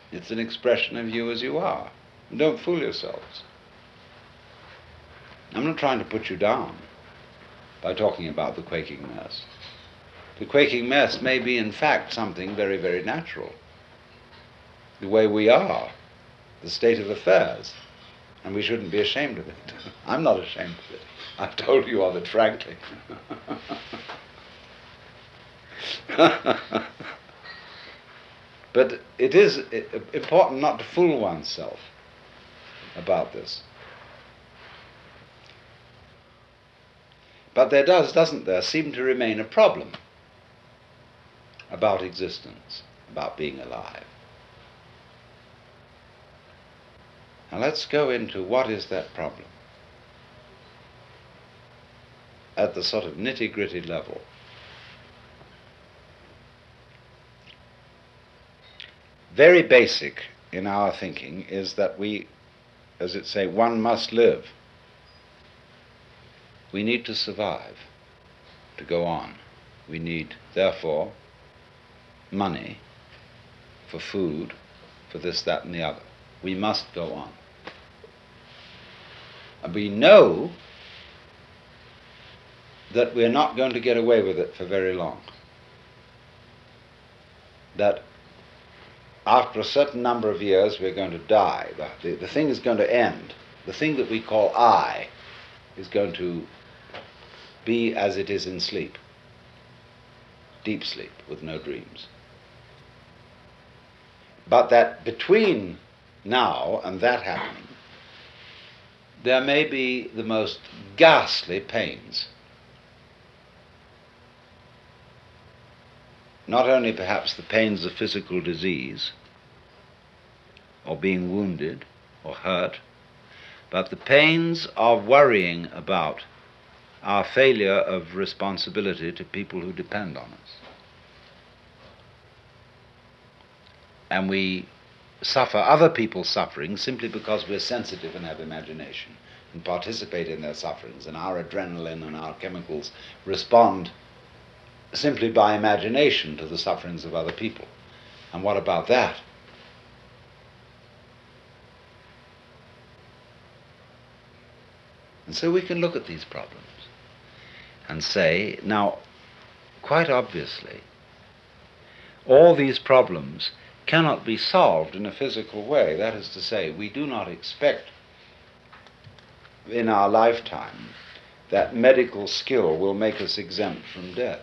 It's an expression of you as you are. And don't fool yourselves. I'm not trying to put you down by talking about the quaking mess. The quaking mess may be, in fact, something very, very natural. The way we are, the state of affairs, and we shouldn't be ashamed of it. I'm not ashamed of it. I've told you of it frankly. But it is important not to fool oneself about this. But there doesn't there, seem to remain a problem about existence, about being alive. Now let's go into what is that problem at the sort of nitty-gritty level. Very basic in our thinking is that we, as it say, one must live. We need to survive, to go on. We need, therefore, money for food, for this, that, and the other. We must go on. And we know that we're not going to get away with it for very long. That after a certain number of years we're going to die. The thing is going to end. The thing that we call I is going to be as it is in sleep. Deep sleep with no dreams. But that between now and that happening, there may be the most ghastly pains. Not only perhaps the pains of physical disease, or being wounded or hurt, but the pains of worrying about our failure of responsibility to people who depend on us. And we suffer other people's suffering simply because we're sensitive and have imagination and participate in their sufferings, and our adrenaline and our chemicals respond simply by imagination to the sufferings of other people. And what about that? And so we can look at these problems and say, now, quite obviously, all these problems cannot be solved in a physical way. That is to say, we do not expect in our lifetime that medical skill will make us exempt from death.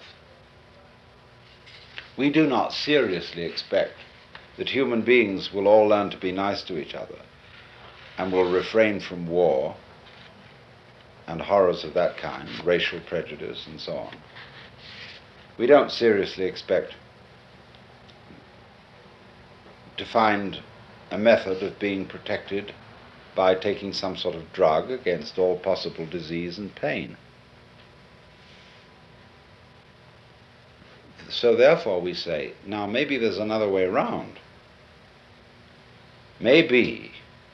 We do not seriously expect that human beings will all learn to be nice to each other and will refrain from war and horrors of that kind, racial prejudice and so on. We don't seriously expect to find a method of being protected by taking some sort of drug against all possible disease and pain. So therefore we say, now maybe there's another way around. Maybe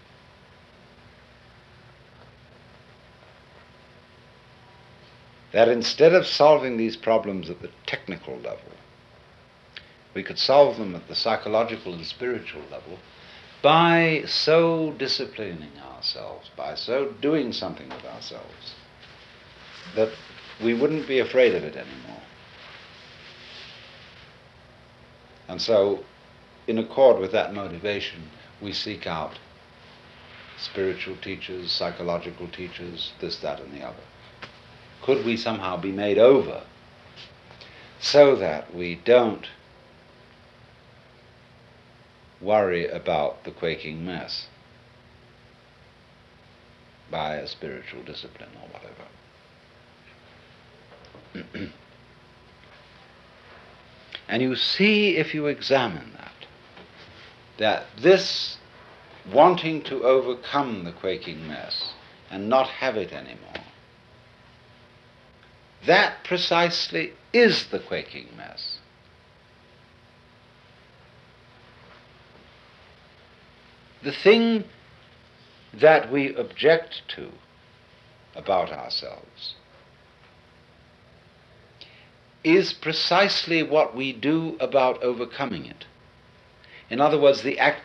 that instead of solving these problems at the technical level, we could solve them at the psychological and spiritual level by so disciplining ourselves, by so doing something with ourselves, that we wouldn't be afraid of it anymore. And so, in accord with that motivation, we seek out spiritual teachers, psychological teachers, this, that, and the other. Could we somehow be made over so that we don't worry about the quaking mess by a spiritual discipline or whatever? And you see, if you examine that this wanting to overcome the quaking mess and not have it anymore, that precisely is the quaking mess. The thing that we object to about ourselves is precisely what we do about overcoming it. In other words, the act